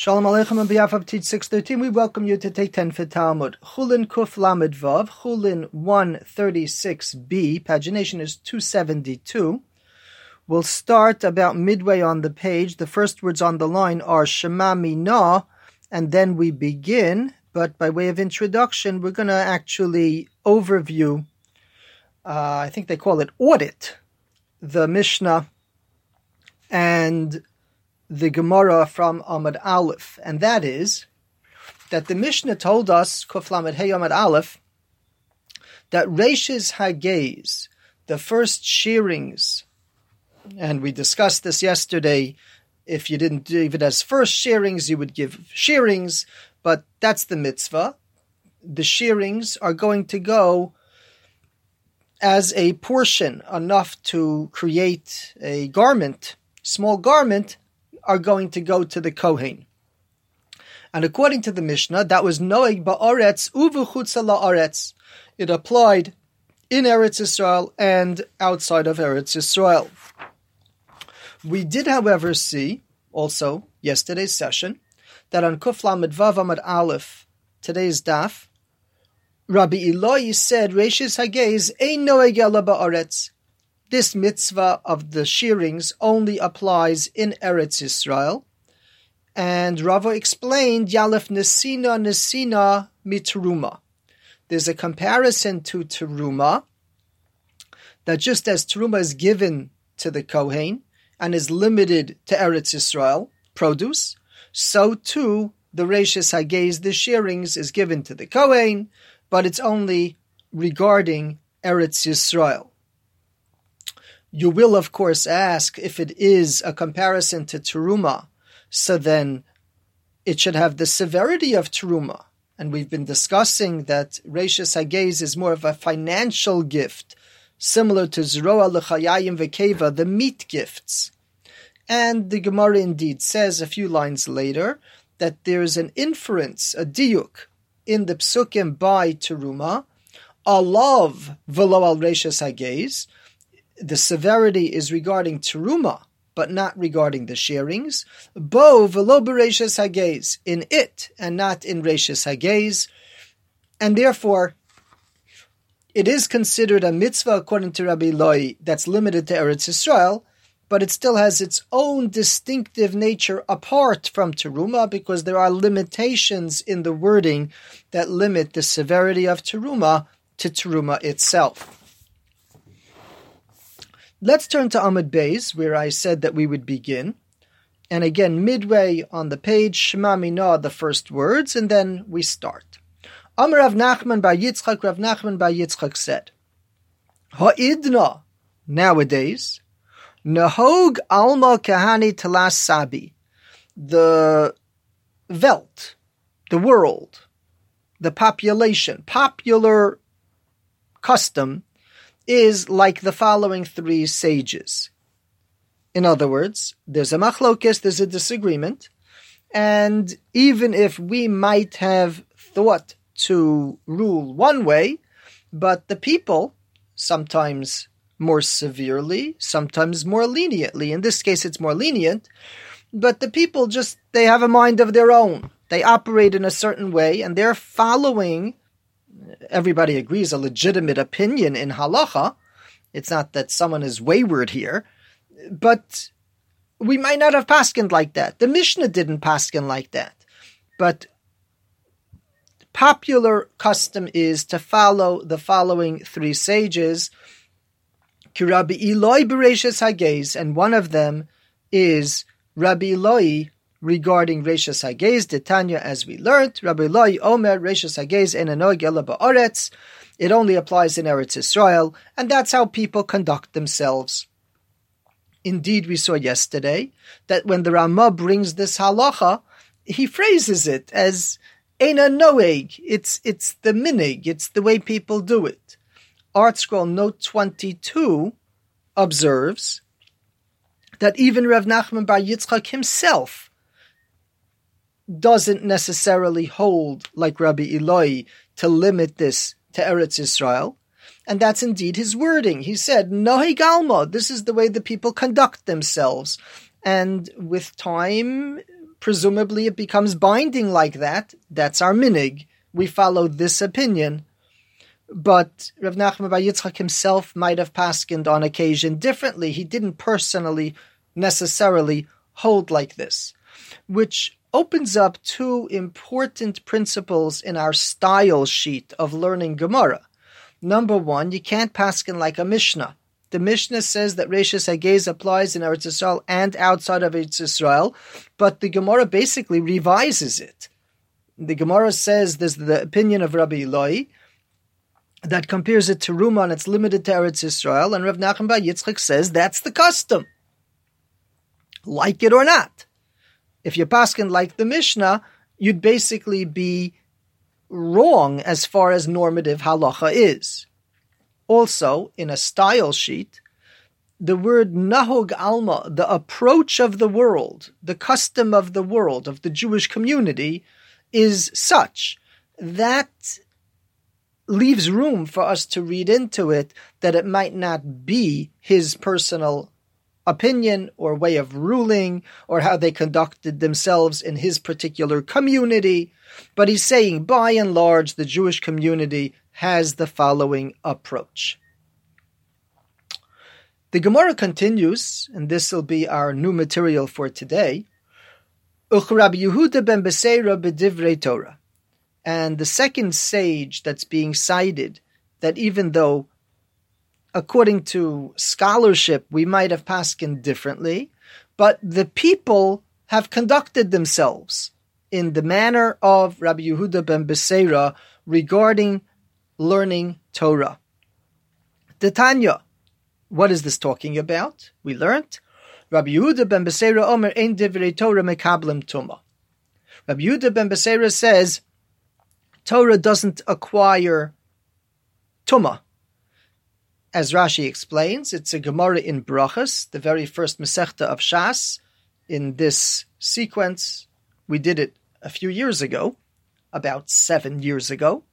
Shalom Aleichem on behalf of Teach 613, we welcome you to take 10 for Talmud. Chulin Kuf Lamed Vav, Chulin 136b, pagination is 272. We'll start about midway on the page. The first words on the line are Shema Mina, and then we begin. But by way of introduction, we're going to actually overview, I think they call it audit, the Mishnah and the Gemara from Amud Aleph, and that is that the Mishnah told us, Kuf Lamed Hey Amud Aleph, that Reishis Hagez, the first shearings, and we discussed this yesterday, if you didn't give it as first shearings, you would give shearings, but that's the mitzvah. The shearings are going to go as a portion, enough to create a garment, small garment, are going to go to the Kohen. And according to the Mishnah, that was Noeg ba'aretz u'v'chutza la'aretz. It applied in Eretz Yisrael and outside of Eretz Yisrael. We did, however, see, also, yesterday's session, that on Kuf Lamed Vav Amud Aleph, today's daf, Rabbi Eloi said, Reishis Hagez ein Noeg ela ba'aretz. This mitzvah of the shearings only applies in Eretz Yisrael. And Rava explained, Yalef Nesina mitruma. There's a comparison to teruma, that just as teruma is given to the Kohen and is limited to Eretz Yisrael, produce, so too the Reishis Hagez, the shearings, is given to the Kohen, but it's only regarding Eretz Yisrael. You will, of course, ask if it is a comparison to teruma, so then it should have the severity of teruma. And we've been discussing that Reishis Hagez is more of a financial gift, similar to Zroa L'chayayim V'Keva, the meat gifts. And the Gemara indeed says a few lines later that there's an inference, a diuk, in the psukim by teruma, alav v'lo al Reishis Hagez. The severity is regarding teruma, but not regarding the shearings. Bo v'lo b'Reishis Hagez, in it and not in Reishis Hagez, and therefore it is considered a mitzvah according to Rabbi Eloi that's limited to Eretz Yisrael, but it still has its own distinctive nature apart from teruma, because there are limitations in the wording that limit the severity of teruma to teruma itself. Let's turn to Amud Beis, where I said that we would begin. And again, midway on the page, Shema Mina, the first words, and then we start. Amar Rav Nachman bar Yitzchak, Rav Nachman bar Yitzchak said, Ha'idna, nowadays, Nahog Alma Kahani Talas Sabi, the Welt, the world, the population, popular custom, is like the following three sages. In other words, there's a machlokes, there's a disagreement, and even if we might have thought to rule one way, but the people, sometimes more severely, sometimes more leniently, in this case it's more lenient, but the people just, they have a mind of their own. They operate in a certain way, and they're following, everybody agrees, a legitimate opinion in halacha. It's not that someone is wayward here, but we might not have paskened like that. The Mishnah didn't pasken like that. But popular custom is to follow the following three sages, Ki Rabbi Eloi b'Reishis Hagez, and one of them is Rabbi Eloi regarding Reishis Hagez, the Tanya, as we learned, Rabbi Eloi Omer Reishis Hagez en anoig ela ba'aretz. It only applies in Eretz Yisrael, and that's how people conduct themselves. Indeed, we saw yesterday that when the Ramah brings this halacha, he phrases it as Eina Noeg. It's the minig, it's the way people do it. Art Scroll Note 22 observes that even Rav Nachman bar Yitzchak himself doesn't necessarily hold, like Rabbi Eloi, to limit this to Eretz Yisrael. And that's indeed his wording. He said, Nohi Galma, this is the way the people conduct themselves. And with time, presumably it becomes binding like that. That's our minig. We follow this opinion. But Rav Nachman bar Yitzchak himself might have paskined on occasion differently. He didn't personally necessarily hold like this, which opens up two important principles in our style sheet of learning Gemara. Number one, you can't paskin like a Mishnah. The Mishnah says that Reishis Hagez applies in Eretz Yisrael and outside of Eretz Yisrael, but the Gemara basically revises it. The Gemara says there's the opinion of Rabbi Eloi that compares it to Ruma and it's limited to Eretz Yisrael, and Rav Nachman bar Yitzchak says that's the custom. Like it or not. If you paskin like the Mishnah, you'd basically be wrong as far as normative halacha is. Also, in a style sheet, the word nahog alma, the approach of the world, the custom of the world, of the Jewish community, is such that leaves room for us to read into it that it might not be his personal opinion or way of ruling or how they conducted themselves in his particular community. But he's saying, by and large, the Jewish community has the following approach. The Gemara continues, and this will be our new material for today. Uch Rabbi Yehuda ben Beseira b'divrei Torah. And the second sage that's being cited, that even though, according to scholarship, we might have paskined differently, but the people have conducted themselves in the manner of Rabbi Yehuda ben Beseira regarding learning Torah. The Tanya, what is this talking about? We learned, Rabbi Yehuda ben Beseira omer ein divrei Torah mekablem tuma. Rabbi Yehuda ben Beseira says, Torah doesn't acquire Tumah. As Rashi explains, it's a Gemara in Brachas, the very first Masechta of Shas. In this sequence, we did it a few years ago, about 7 years ago.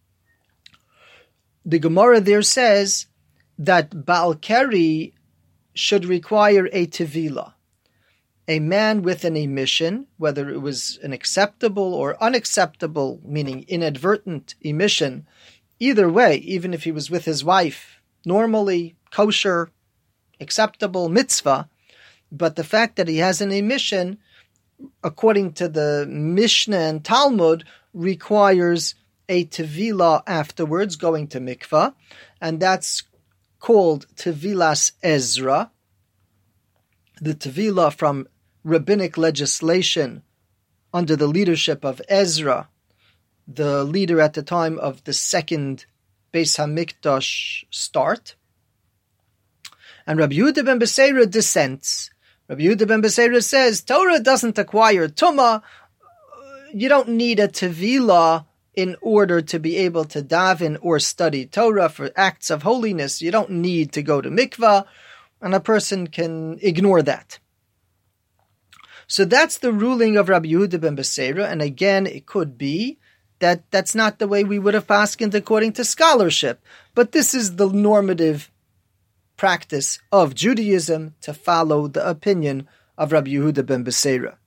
The Gemara there says that Baal Keri should require a Tevila. A man with an emission, whether it was an acceptable or unacceptable, meaning inadvertent emission, either way, even if he was with his wife, normally kosher, acceptable mitzvah, but the fact that he has an emission, according to the Mishnah and Talmud, requires a tevila afterwards, going to mikvah, and that's called Tevilas Ezra, the tevila from rabbinic legislation under the leadership of Ezra, the leader at the time of the second Beis HaMikdash start. And Rabbi Yehuda ben Beseira dissents. Rabbi Yehuda ben Beseira says, Torah doesn't acquire Tumah. You don't need a Tevila in order to be able to daven or study Torah for acts of holiness. You don't need to go to mikvah, and a person can ignore that. So that's the ruling of Rabbi Yehuda ben Beseira, and again, it could be that that's not the way we would have paskined according to scholarship, but this is the normative practice of Judaism to follow the opinion of Rabbi Yehuda ben Beseira.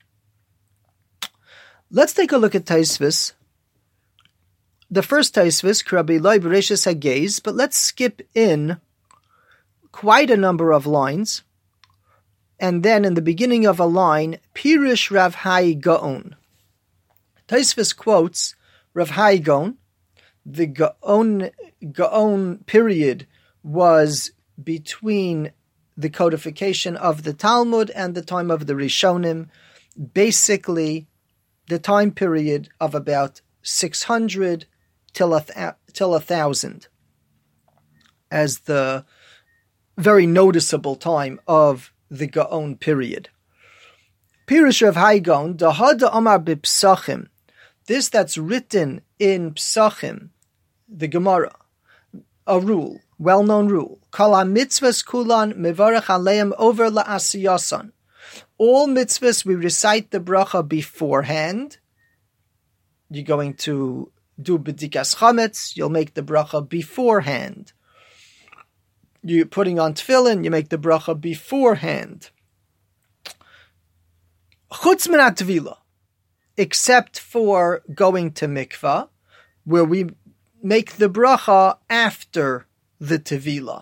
Let's take a look at Taisvis. The first Taisvis, Rabbi Eloi Bereishis Hagez, but let's skip in quite a number of lines. And then in the beginning of a line, Pirish Rav Hai Gaon. Taisvis quotes Rav Hai Gaon. The Gaon period was between the codification of the Talmud and the time of the Rishonim, basically the time period of about 600 till 1,000 as the very noticeable time of the Gaon period. Pirush Rav Hai Gaon, Dahada Amar B'Psachim, this that's written in Psachim, the Gemara, a rule, well-known rule, Kol ha-mitzvahs kulan mevarach aleim over la'asiyasan. All mitzvahs we recite the bracha beforehand. You're going to do b'dikas chametz, you'll make the bracha beforehand. You're putting on tefillin, you make the bracha beforehand. Chutz min haTevila, except for going to mikvah, where we make the bracha after the tevila.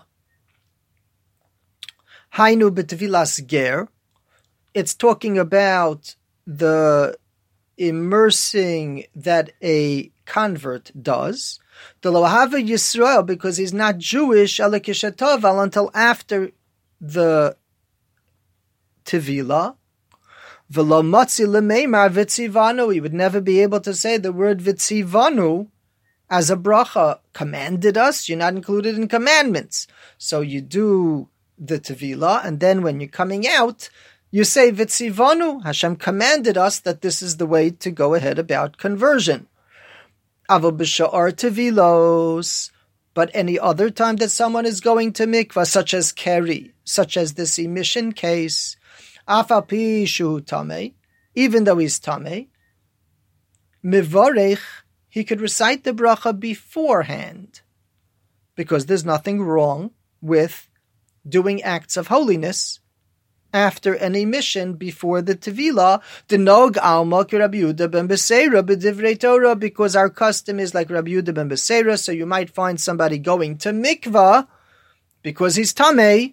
Hainu b'tevilas ger. It's talking about the immersing that a convert does. The lo hava Yisrael, because he's not Jewish, until after the tevila. V'lo motzi l'meimar v'tzivanu. He would never be able to say the word v'tzivanu as a bracha. Commanded us. You're not included in commandments, so you do the tevila, and then when you're coming out, you say v'tzivanu. Hashem commanded us that this is the way to go ahead about conversion. Avo b'sha'ar tevilos. But any other time that someone is going to mikvah, such as keri, such as this emission case, afal pi shu tamei, even though he's tamei, mivarech, he could recite the bracha beforehand, because there's nothing wrong with doing acts of holiness after an emission before the tevila. Denog alma ki Rabbi Yehuda ben Beseira b'divrei Torah, because our custom is like Rabbi Yehuda ben Beseira. So you might find somebody going to mikvah because he's tamei,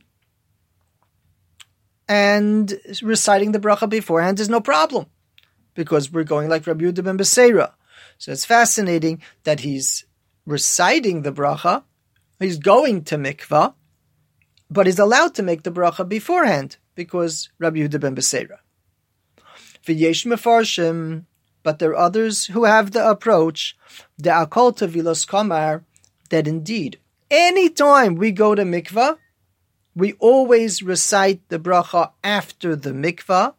and reciting the bracha beforehand is no problem, because we're going like Rabbi Yehuda ben Beseira. So it's fascinating that he's reciting the bracha, he's going to mikvah, but he's allowed to make the bracha beforehand, because Rabbi Yehuda ben Beseira. V'yesh mefarshim, but there are others who have the approach, the akol tevilos kamar, that indeed, any time we go to mikvah, we always recite the bracha after the mikvah,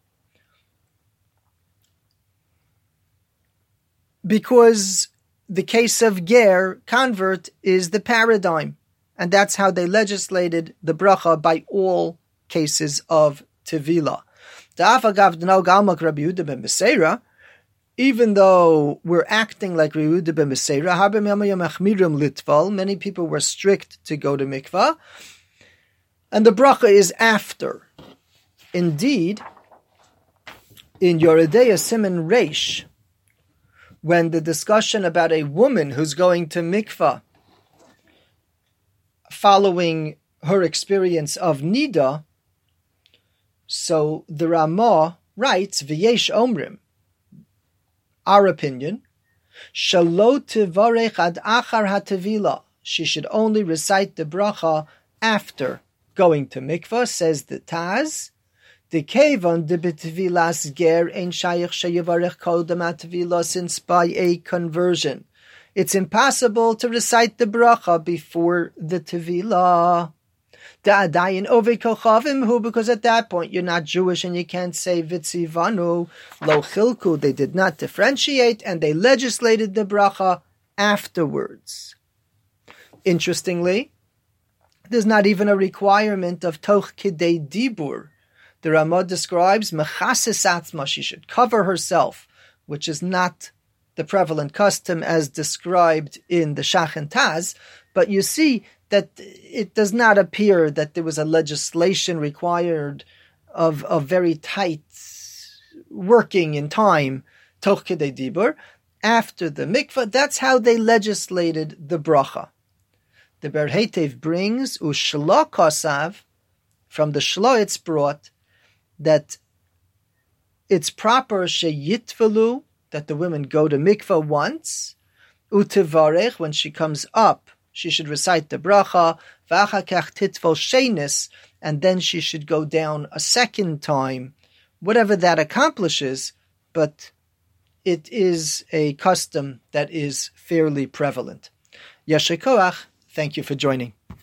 because the case of ger, convert, is the paradigm. And that's how they legislated the bracha by all cases of tevila. Even though we're acting like Rabbi Yehuda ben Beseira, many people were strict to go to mikvah, and the bracha is after. Indeed, in Yoredei Siman Reish, when the discussion about a woman who's going to mikvah following her experience of nida, so the Ramah writes, V'yesh omrim, our opinion, shalo tivarech ad achar hatevila, she should only recite the bracha after going to mikvah, says the Taz. The kevon de betvilas ger ein shayich sheyivarech kodem hatevila, since by a conversion it's impossible to recite the bracha before the tevila. Da'adayin ovei kochavim hu, because at that point you're not Jewish and you can't say vitzivanu. Lo chilku, they did not differentiate, and they legislated the bracha afterwards. Interestingly, there's not even a requirement of toch kidei dibur. The Ramah describes mechases atzma, she should cover herself, which is not the prevalent custom as described in the Shach and Taz, but you see that it does not appear that there was a legislation required of very tight working in time, toch kidei dibur, after the mikvah. That's how they legislated the bracha. The Ber Heitev brings, Ushla Kosav, from the Shla it's brought, that it's proper sheyitvalu, that the women go to mikvah once, utevarech, when she comes up, she should recite the bracha, v'achakach titval shenis, and then she should go down a second time, whatever that accomplishes, but it is a custom that is fairly prevalent. Yasher koach, thank you for joining.